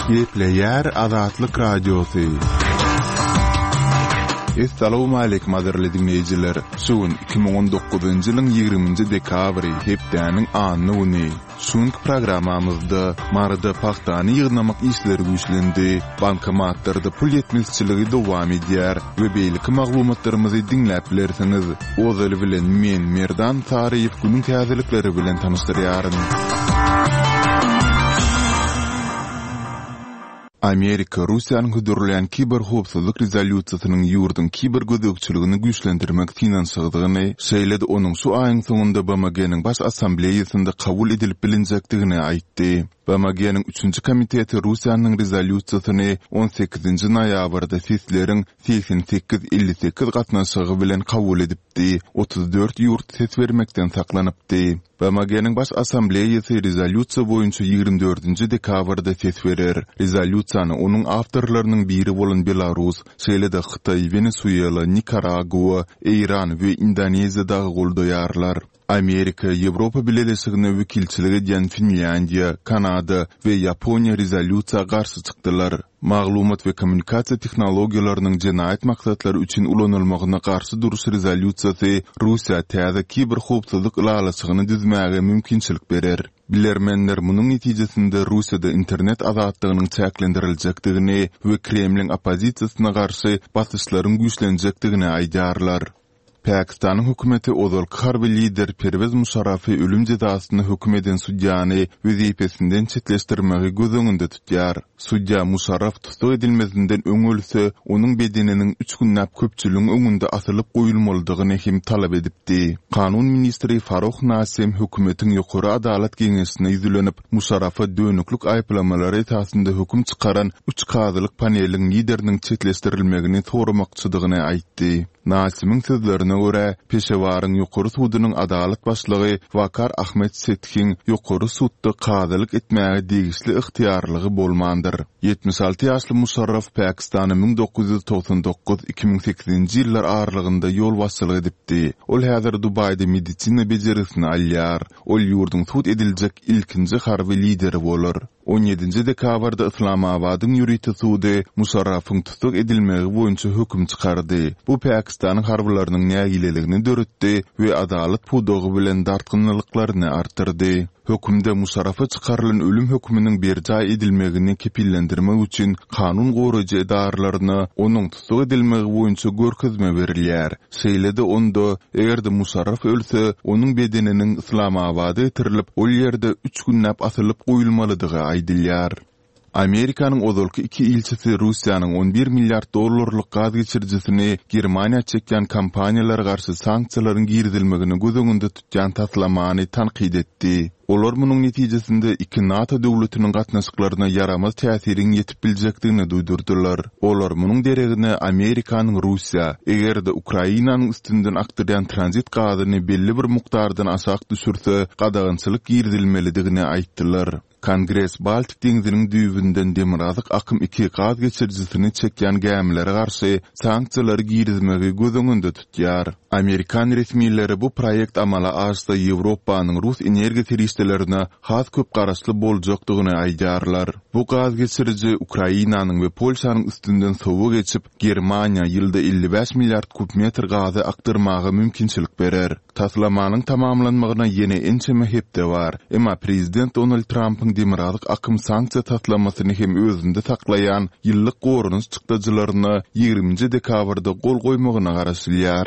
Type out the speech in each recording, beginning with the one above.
Gepleyer Azatlyk Radiosu. Assalamu alaykum aderli dinleyijiler. Şuun 2019-njy ýylyň 20-nji dekabry hepdäniň anyny. Şuňky programmamyzda marada paxtany ýygnamak işleri güýçlendi, bankomatlarda pul ýetmezçiligi dowam edýär we beýleki maglumatlarymyzy dinläp bilersiňiz. Ozaly bilen men Merdan Taryýew günüň täzelikleri bilen tanışdyrýaryn. Amerika Russiýanyň hödürlän kiber howpsuzlyk rezolýusiýasynyň ýurdun kiber gözegçiligini güýçlendirmek finansygdygyny, şeýledi onuň şu aýyň soňunda BMG-niň baş assambleýasynda kabul edilip bilinjekdigini aýtdy. BMG-niň 3-nji komiteti Russiýanyň rezolýusiýasyny 18-nji noýabrda sesleriň 88-58 gatnaşygy bilen kabul edipdi. 34 ýurt ses bermekden saklanypdy. BMG-niň baş assambleýasy rezolýusiýa boýunça 24-nji dekabrda ses berer. Rezolýusiýany onuň awtorlarynyň biri bolan Belarus, şeýle-de Xitay, Venezuela, Nikaragua, Iran we Indoneziýadagy goldaýarlar. Amerika, Ýewropa Birleşigine wekilçilik edýän Finlandiýa, Kanada we Ýaponiýa rezolýusiýaga garşy çykdylar. Maglumat we kommunikasiýa tehnologiýalarynyň jenaýat maksatlary üçin ulanylmagyna garşy duruş rezolýusiýasy Russiýa täze kiber howpsuzlyk ýalysygyny düzmäge mümkinçilik berer. Bilermenler munyň netijesinde Russiýada internet azatlygynyň çäklendirilmekdigini we Kremliň opozisiýasyna garşy basyşlaryň güýçlenjekdigini aýdýarlar. Pakistanyň hökümeti ozalky harby lider Pervez Musharrafy ölüm jazasyny hökm eden sudyany wezipesinden çetleşdirmegi göz öňünde tutýar. Sudya Musharraf tutuk edilmezinden öňölse, onuň bedeniniň 3 günnäp köpçüligiň öňünde asylyp goýulmalydygyny hem talap edipdi. Kanun ministri Faruk Nasim hökümetiň ýokary adalet geňeşine ýüzlenip, Musharrafa dönüklük aýplamalary esasında hökm çykaran 3 gazylyk paneliň lideriniň çetleşdirilmegini soramakçydygyny aýtdy. Nasim'in sözlerine göre Peşewarın ýokary sudynyň adalet başlygy Vakar Ahmet Setkin ýokary sudda gazylyk etmäge degişli ıhtiýarlygy bolmandyr. 76 ýaşly Musharraf Pakistanyň 1999-2008-nji ýyllar aralygynda ýol başçylyk edipdi. Ol häzir Dubaýda medisina bejerisini alýar. Ol ýurdun sud ediljek ilkinji harby lideri bolar. 17-nji dekabrda Islamabadyň ýürüýte sudy Musharrafyň tutuk edilmegi boýunça hökm çykardy. Bu Pakistanyň harbylarynyň nägileligini döretdi we adalet pudogy bilen dartgynlyklaryny artyrdy. Hökümde Musharrafa çykarylan ölüm hökmüniň berjay edilmegini kepillendirmek üçin kanun goraýjy edarlaryna onuň tutuk edilmegi boýunça görkezme berilýär. Şeýle-de onda egerde Musharraf ölse, onuň bedeniniň Islamabada getirilip, ol ýerde 3 günnäp asylyp goýulmalydygy aýdylýar. Amerikanyň ozalky 2 ilçisi Russiýanyň 11 milliard dollarlyk gaz geçirjisini Germaniýa çekýän kampaniýalara garşy sanksiýalaryň girdilmegini göz öňünde tutýan taslamany tanqid etdi. Olar munyň netijesinde iki NATO döwletiniň gatnaşyklaryna yaramaz täsiriň ýetip biljekdigini duýdurdylar. Olar munyň deregine Amerikanyň Russiýa egerde Ukrainanyň üstünden akdyrýan tranzit gazyny belli bir mukdardan aşak düşürse, gadagynçylyk girdilmelidigini aýtdylar. Kongres Baltik deňziniň düýbünden demirazyk akym 2 gaz geçirjisini çekýän gemilere garşy sanksiýalary girizmegi göz öňünde tutýar. Amerikan resmiýetleri bu proýekt amala aşsa Ýewropanyň Rus energiýa terişdelerine has köp garaşly boljakdygyny aýdýarlar. Bu gaz geçirji Ukrainanyň we Polşanyň üstünden sowu geçip, Germaniýa ýylda 55 milliard kubmetr gazy akdyrmagy mümkinçilik berer. Taslamanyň tamamlanmagyna ýene ençeme hepde bar. Emma prezident Donald Trump'yň demirazyk akym sanksiýa taslamasyny hem özünde saklaýan ýyllyk gorunç çykdyjylaryna 20-nji dekabrda gol goýmagyna garaşylýar.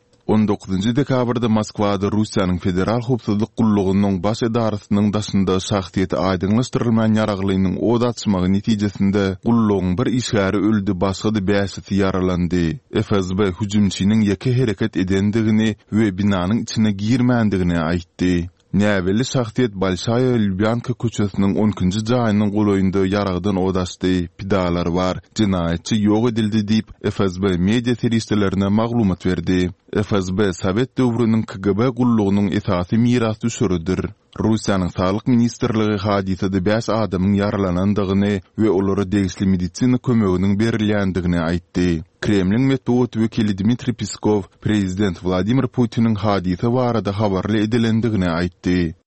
19-njy dekabrda Moskwada Russiýanyň federal howpsuzlyk gullugynyň baş edarasynyň daşynda şahsiýeti aýdynlaşdyrylmayan ýaraglynyň od açmagy netijesinde gullugyň bir işgäri öldü, başga da 5-si yaralandy. FSB hüjümçiniň ýeke hereket edendigini we binanyň içine girmändigini aýtdy. Näbeli şahsiýet Balşaya Lubyanka köçesiniň 10-njy jaýynyň golaýynda ýaragdan odaşdy, pidalar bar, jinaýatçy ýok edildi diýip FSB media serişdelerine maglumat berdi. FSB Sovet döwrüniň KGB gullugynyň esasy miras düşürüdir. Russiýanyň Saglyk ministrligi hadisede 5 adamyň yaralanandygyny we olara degişli medisina kömeginiň berilýändigini aýtdy. Kremlin metbuat wekili Dmitri Peskov prezident Vladimir Putiniň hadise barada habarly edilendigini aýtdy.